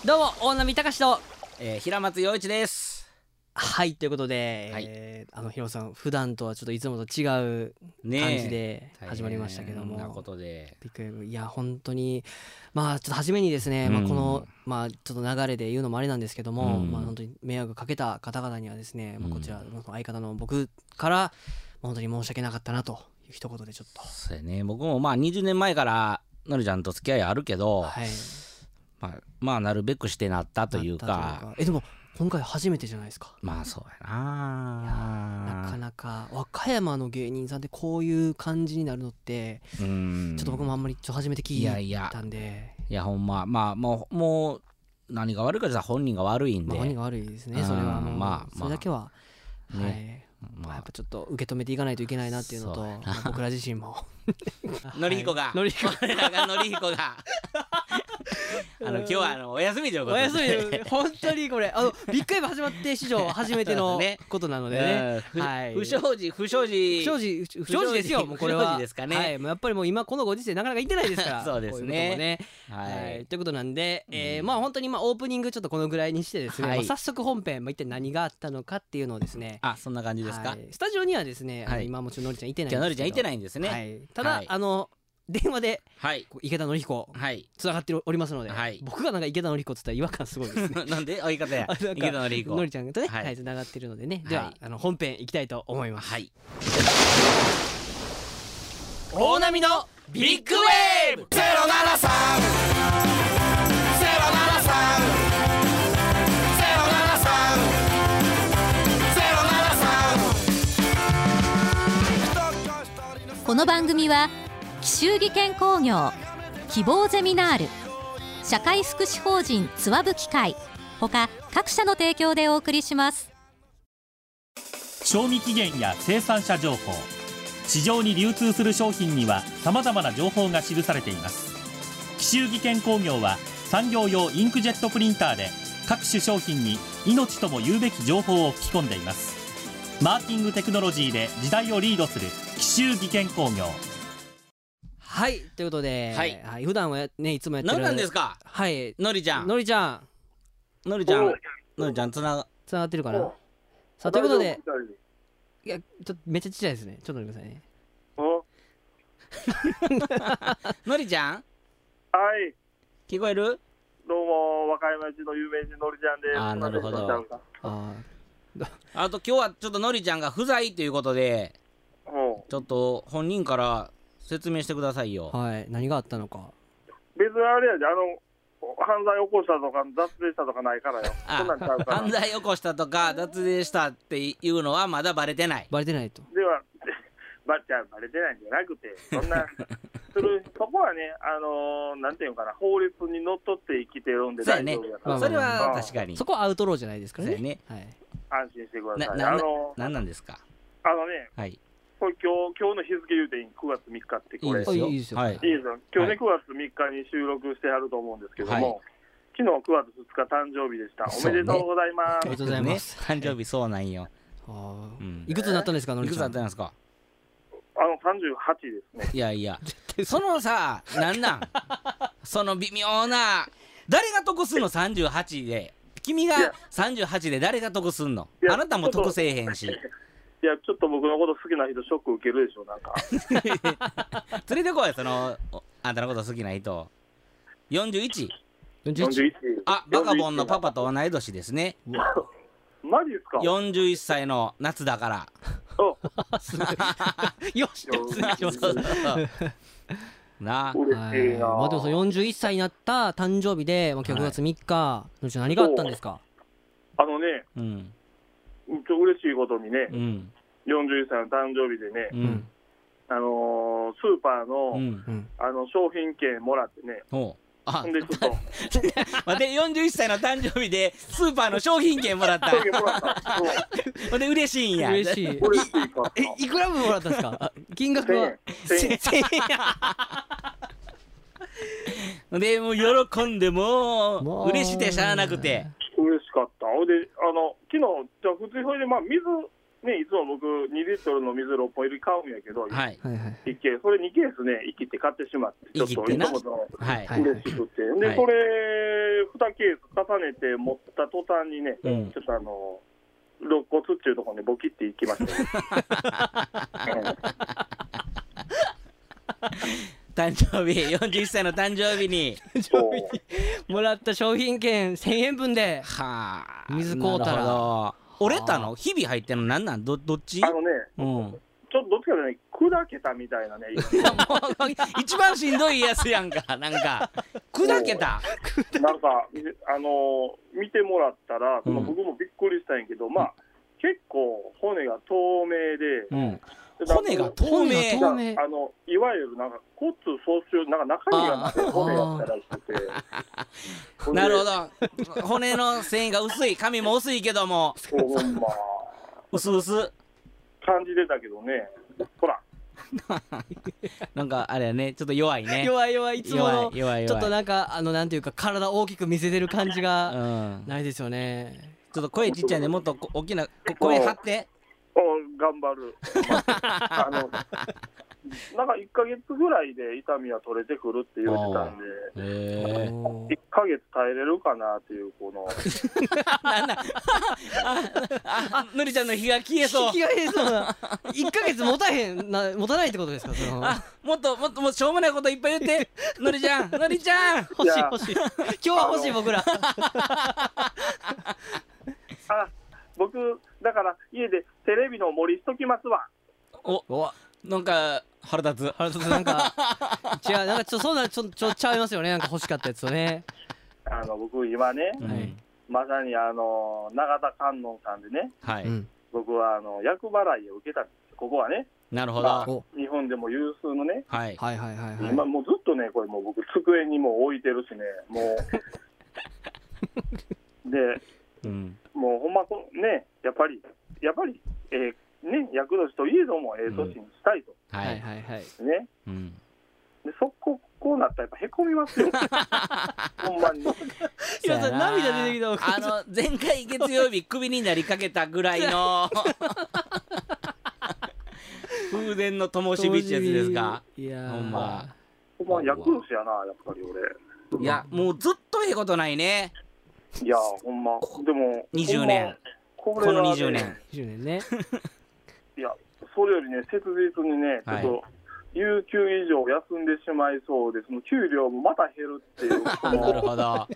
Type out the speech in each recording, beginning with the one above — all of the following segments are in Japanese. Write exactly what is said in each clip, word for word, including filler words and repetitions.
どうも大波隆と、 えー、平松陽一です。 はいということで、 はいえー、あのヒロさん普段とはちょっといつもと違う感じで始まりましたけども、 そんなことでびっくり。いや本当にまあちょっと初めにですね、 うんまあ、このまあちょっと流れで言うのもあれなんですけども、 うんまあ本当に迷惑かけた方々にはですね、まあ、 うんこちらの相方の僕から、まあ、本当に申し訳なかったなという一言でちょっと。 そうやね、僕もまあにじゅうねんまえからのりちゃんと付き合いあるけど、 はい、 まあ、まあなるべくしてなったというか、 なったというかえでも今回初めてじゃないですか。 まあそうやなな。 かなか和歌山の芸人さんってこういう感じになるのってうんちょっと僕もあんまりちょっと初めて聞いやいやいたんで、 いやほんままあもうもう何が悪いかじゃ本人が悪いんで、 まあ、本人が悪いですね。 うんそれはもう、 まあそれだけは、 まあはい、 ねまあやっぱちょっと受け止めていかないといけないなっていうのと、 そうやなまあ僕ら自身ものりひこが、 のりひこ俺らがのりひこがあの今日はあのお休みということで、 お休み本当にこれあのビッグウェーブ始まって史上初めてのねことなのでね、 うんはい、 不祥事不祥事不祥事不祥事ですよ。もうこれは不祥事ですかね。 はい、もうやっぱりもう今このご時世なかなか行ってないですからそうですねこういうこともね、 はいはい、ということなんで、えーうんまあ本当にまあオープニングちょっとこのぐらいにしてですね、 はいまあ早速本編、まあ、一体何があったのかっていうのをですね、 あそんな感じですか。 はいスタジオにはですね、あのはい今もちろんのりちゃんいてないんじゃですけど、 あのりちゃんいてないんですね。 はい、ただ、 はいあの電話ではいこう池田典彦はいつながっておりますので、 はい僕がなんか池田典彦って言ったら違和感すごいですねなんで追い方やあなんか池田のりひこのりちゃんとね、 はいはい、つながってるのでね、 はいではあの本編いきたいと思います。 はい大波のビッグウェーブゼロななさんゼロななさんゼロななさんゼロななさん。 この番組は紀州技研工業、希望ゼミナール、社会福祉法人つわぶ機械ほか各社の提供でお送りします。 賞味期限や生産者情報、市場に流通する商品にはさまざまな情報が記されています。紀州技研工業は産業用インクジェットプリンターで各種商品に命とも言うべき情報を吹き込んでいます。マーキングテクノロジーで時代をリードする紀州技研工業。 はいということで、 はいはい、普段はやねいつもやってる何なんですかはいのりちゃんのりちゃんのりちゃんのりちゃんつながつながってるかな。さあということでいやちょっとめっちゃちっちゃいですね。ちょっと待ってくださいね。 のりちゃんはい、 聞こえる。 どうも、和歌山市の有名人のりちゃんです。 あーなるほどああと今日はちょっとのりちゃんが不在ということでうんちょっと本人から説明してくださいよ。 ーはい何があったのか。 別にあれやで、あの、犯罪起こしたとか、脱税したとかないからよ。 あそんなんちゃうから。 犯罪起こしたとか脱税したっていうのはまだバレてない。 バレてないと。 では、ばっちゃん、バレてないんじゃなくて、そんな、する、そこはね、あのー、なんていうのかな、法律にのっとって生きてるんで大そうやね丈夫やから、 それは確かにそこはアウトローじゃないですからね。 そうやねはい。 安心してください。 なななあのなんなんですか。 あのね、 はいこれ今日、今日の日付言うていいくがつみっかって、これ、 いいですよあいいですよはいいいですよ。今日ね、 はいくがつみっかに収録してはると思うんですけども、 はい昨日くがつふつか誕生日でした。おめでとうございます。 ありがとうございます。 ね、誕生日そうなんよ。 あーうんいくつになったんですかのいくつりちゃん。 だったんですか。 あのさんじゅうはちですね。 いやいやそのさなんなんその微妙な誰が得すんのさんじゅうはちで君がいやさんじゅうはちで誰が得すんのいやあなたも得せえへんしいや、ちょっと僕のこと好きな人、ショック受けるでしょ、なんか。 連れてこいそのおあんたのこと好きな人。よんじゅういち。 よんじゅういち。 よんじゅういち。 あバカボンのパパと同い年ですね。 マジですか？ よんじゅういっさいの夏だからおよしよしよし。 なあ嬉しいな。 まあでもそのよんじゅういっさいになった誕生日で、まあ、今日くがつみっか、のりちゃん何があったんですか。 あのね、 うんちょ嬉しいことにね、 うんよんじゅういっさいの誕生日でね、 うんあのースーパーの、 うんうん。 あの商品券もらってね、 おうあほんでちょっと、 待ってよんじゅういっさいの誕生日でスーパーの商品券もらった商品券もらった。そうほんで嬉しいんや嬉しい。 嬉しいか。 えいくら分もらったんですか。あ金額は。 せんえん。 せんえんでもう喜んでももうう嬉しくてしゃあなくて嬉しかった。ほいで、あの、昨日、じゃあ普通にそれで、まあ、水ね、いつも僕、にリットルの水ろっぽん入り買うんやけど、 はいはいはい一ケースそれにケースね、生きて買ってしまって、ちょっと生きてなともはいはい嬉しくて、 はいで、それ、にケース重ねて持った途端にね、 うんちょっとあの、肋骨っていうところにボキっていきましたね。 誕生日よんじゅういっさいの誕生日にそうもらった商品券せんえんぶんではあ水買うたらなるほど折れたの日々入ってんのなんなんどどっちあのね、 うんちょっとどっちかというとね、砕けたみたいなね、 一番しんどいやつやんかなんか砕けたなんか、あの見てもらったら、そのうん僕もびっくりしたんやけど、まあ、結構骨が透明で、 うんで骨が透明骨が透明あのいわゆるなんか骨粗しゅう、なんか中身がなくて骨やったらしくて、 なるほど骨の繊維が薄い髪も薄いけどもそうほんま薄々 感じてたけどね、ほら、 なんかあれやねちょっと弱いね弱い弱いいつも弱のい弱い弱いちょっとなんかあのなんていうか体大きく見せてる感じうがんないですよね。 ちょっと声ちっちゃいんでもっとこ大きなこ声張ってお頑張る。あのなんかいっかげつぐらいで痛みは取れてくるって言ってたんで、 へえおーいっかげつ耐えれるかなっていう、この、 なんだあのりちゃんの火が消えそう引きがえそうないっかげつ持たへんな持たないってことですかそのあもっともっともうしょうもないこといっぱい言ってのりちゃんのりちゃん欲しいいや欲しい今日は欲しい僕らあ僕、だから家でテレビの森しときますわ。 おおなんか腹立つ腹立つなんか違うなんかちょっとそうなちょちょちゃいますよねなんか欲しかったやつをね。 あの僕、今ね、 うんはいまさにあの永田観音さんでね、 はい、 うん僕はあの厄払いを受けたんです、ここはね、 なるほど、 まあお日本でも有数のね、 はいはいはいはいはい今もうずっとね、これもう僕、机にも置いてるしね、もう、で、 うんもうほんまこね、やっぱり、やっぱり、えーね、厄年といえども、ええ年にしたいと、 は、 はいいはいはいね、 うん、 でそこ、こうなったらやっぱへこみますよ、ほんまに。 今さ涙出てきた僕あの前回月曜日クビになりかけたぐらいの風前の灯火ってやつですかいやーほんまほんま厄年やな、やっぱり俺。 いやもうずっとええことないねいや、ほんま、でも、 にじゅうねんほんまこのれはねにじゅうねんじゅうねんねいや、それよりね、切実にね、ちょっと、有給以上休んでしまいそうで、その給料もまた減るっていう、このなるほど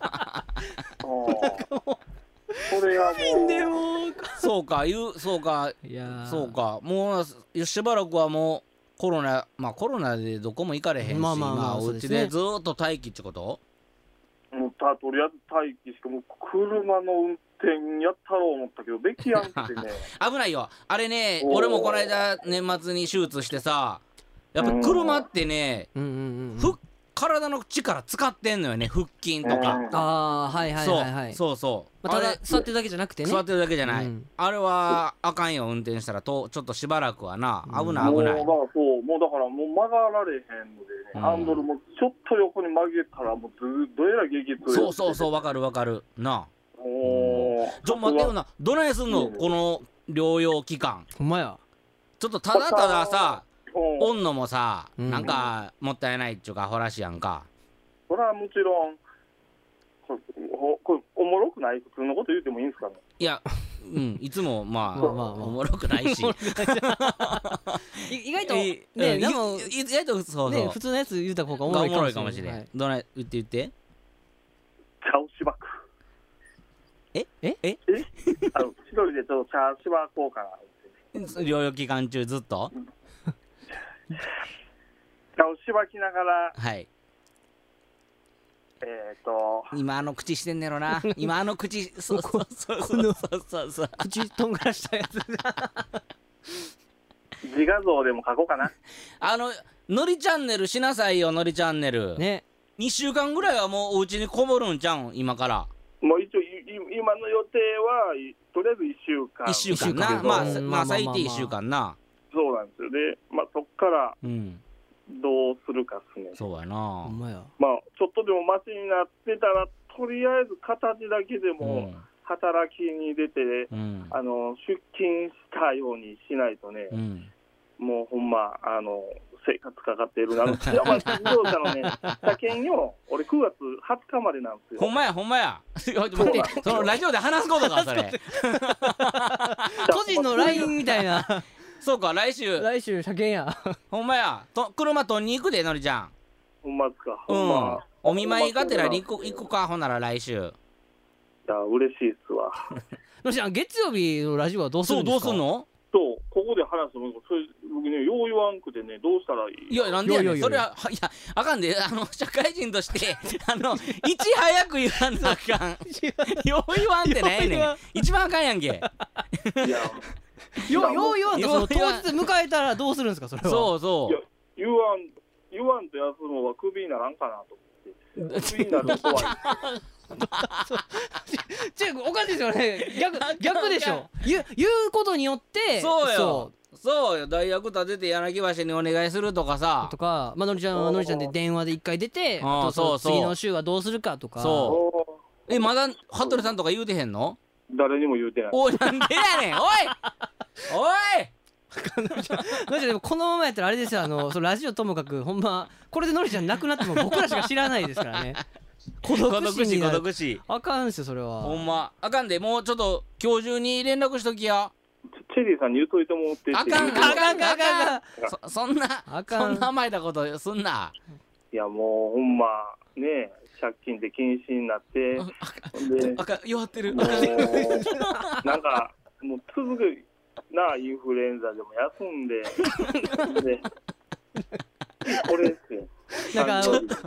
うんそれがもう、 でもそうか言うそうかいやーそうかもうしばらくはもうコロナまあコロナでどこも行かれへんしまあまあまあおそうですね家でずーっと待機ってこともうたとりあえず待機しかも、車の運転やったろう思ったけど、できやんってね、 危ないよあれねおー俺もこの間年末に手術してさやっぱ車ってねうんうんうんうんふ体の力使ってんのよね腹筋とかうんああはいはいはいはいそうそうそうまあ、たあれだ座ってるだけじゃなくてね座ってるだけじゃない、 うんあれはあかんよ運転したらとちょっとしばらくはな危ないもう危ないだからそう、もうだからもう曲がられへんのでね、 うんハンドルもちょっと横に曲げたら、もうずどえらい激痛そうそうそうわかるわかるなおーちょ待ってよなどないすんの、 うんこの療養期間ほんまやちょっとただたださうんおんのもさ、 うんなんかもったいないっちゅうかほらしやんかそれはもちろん、こここれおもろくない普通のこと言ってもいいんですかね。 いやうんいつもまあ、 まあまあまあおもろくないしい意外といね、 うんでもい意外とそうそう、 ね普通のやつ言うた方がおもろいがおもろいかもしれなかもしれん、どない言って言って茶をしばく。 えええあの一人でちょっと茶しばこうかなって。 療養期間中ずっと茶をしばきながら、 はいえっ、と、 今あの口してんねやろな今あの口そうそうそうそうそうそうそう口とんがらしたやつ自画像でも描こうかな。 あののりチャンネルしなさいよのりチャンネル、 ねにしゅうかんぐらいはもうお家にこもるんちゃうん今からもう一応、いい今の予定は、いとりあえずいっしゅうかん。 いっしゅうかん一週間なまあうんまあ最低まあまあまあいっしゅうかんなそうなんですよ。で、まあ、そっからうんどうするかっすね。 そうやなほんまやまあ、ちょっとでもマシになってたら、とりあえず形だけでうも、 ん働きに出て、 うんあの出勤したようにしないとね、 うん、 もうほんまあの生活かかってるな。山下自動車のね車検よ、俺くがつはつかまでなんですよ。 ほんまやほんまや待ってそのラジオで話すことかそれ個人の ライン みたいなそうか来週来週車検やほんまやと車取りに行くでのりちゃん。 ほんまですか。 うんほんまお見舞いがてら行く行くかほんなら来週。 いや嬉しいっすわ。 のりちゃん月曜日のラジオはどうするそうんですか。 どうすんの。 とここで話すのそれ僕ねよう言わんくてねどうしたらいい。 いやなんでやねんいやいやいやそれははいやあかんであの社会人としてあのいち早く言わなあかんよう言わんってなんやねん一番あかんやんけ。 いやよよう言わんとその当よう言わん日迎えたらどうするんですかそれは。 そうそいや言わん言わんと休むはクビにならんかなと思って。クビになると怖い。 ちょおかしいですよね。逆逆でしょ。言う言うことによってそうよそそうよ大学立てて柳橋にお願いするとかさうとか、まあのりちゃんはのりちゃんで電話で一回出て、 あーあとそのそうそう次の週はどうするかとか。 そおえまだ服部さんとか言うてへんの。 誰にも言うてない。 おいなんでやねんおいおいのりちゃんでもこのままやったらあれですよ、あのそのラジオともかくほんまこれでのりちゃんなくなっても僕らしか知らないですからね。孤独孤独死孤死になる独死あかんですよそれは。 ほんまあかんでもうちょっと今日中に連絡しときや。 チェリーさんに言うといてもってって。 あかんあかんあかんあかんそそんなあかんそんな甘いたことすんな。 いやもうほんまね借金で禁止になってほんであかん弱ってる。 もうなんかもう続くなインフルエンザでも休んででこれですよ。 なんかあの誕生日ちょ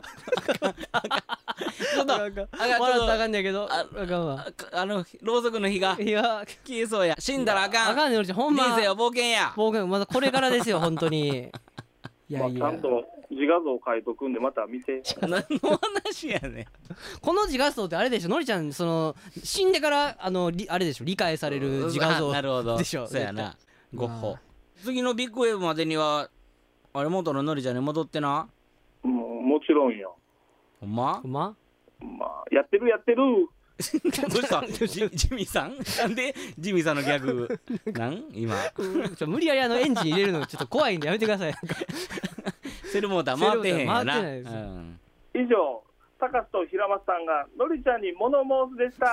っとあかんあかん笑ったらあちょかんねやけどああかんわ。 っとあのろうそくの火がいや消えそうや。死んだらあかん。 あかんねのりちゃんほんま人生は冒険や。 僕まだこれからですよ本当に。いやいやまあ、ちゃんと自画像書いとくんでまた見て。 何の話やねん。 この自画像ってあれでしょのりちゃんその死んでからあのりあれでしょ理解される自画像あなるほどでしょ。 そうやなゴッホまあ。 次のビッグウェーブまでにはあれ元ののりちゃんに戻ってな。 もうもちろんよ。 ほんまほんままあやってるやってる。 どうしたジジミーさんなんでジミーさんのギャグなん今うんちょ無理やりあのエンジン入れるのちょっと怖いんでやめてください。なんかセルモーター回ってへんやな。 セルモーター回ってないですうん以上高須と平松さんがのりちゃんに物申すでした。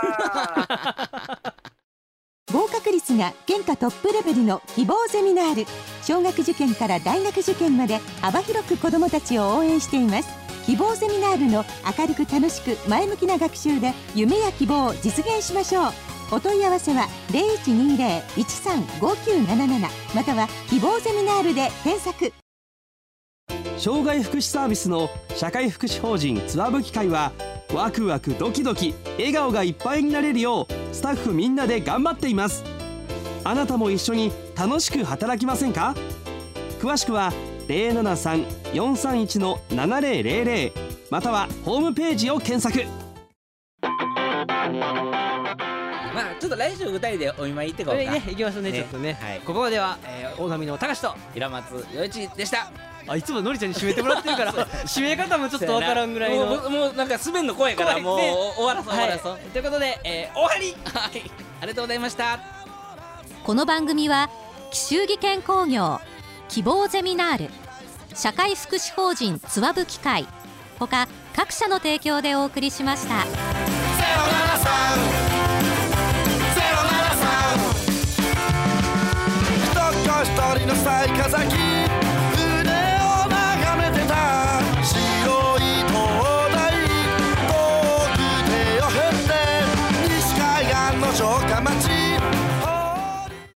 合格率が県下トップレベルの希望ゼミナール。小学受験から大学受験まで幅広く子どもたちを応援しています。希望ゼミナールの明るく楽しく前向きな学習で夢や希望を実現しましょう。お問い合わせは ゼロいちにゼロ いちさん ごきゅうなななな または希望ゼミナールで検索。 障害福祉サービスの社会福祉法人つわぶき会はワクワクドキドキ笑顔がいっぱいになれるようスタッフみんなで頑張っています。あなたも一緒に楽しく働きませんか。詳しくは ゼロななさん よんさんいち のななゼロゼロゼロ またはホームページを検索。 まあちょっと来週ふたりでお見舞い行ってこうか。 これね行きますねねちょっとね。 はいここまでは、えー、大波の高橋と平松陽一でした。 あいつものりちゃんに締めてもらってるから締め方もちょっとわからんぐらいの。 もうもうなんか滑んの怖いからもう怖いね終わらそう終わらそう。 はい、ということで、えー、終わり。 はいありがとうございました。 この番組は紀州技研工業希望ゼミナール社会福祉法人つわぶ機会ほか各社の提供でお送りしました。 ゼロななさんゼロななさん一人一人の最飾き船を眺めてた白い灯台遠く手を振って西海岸の城下町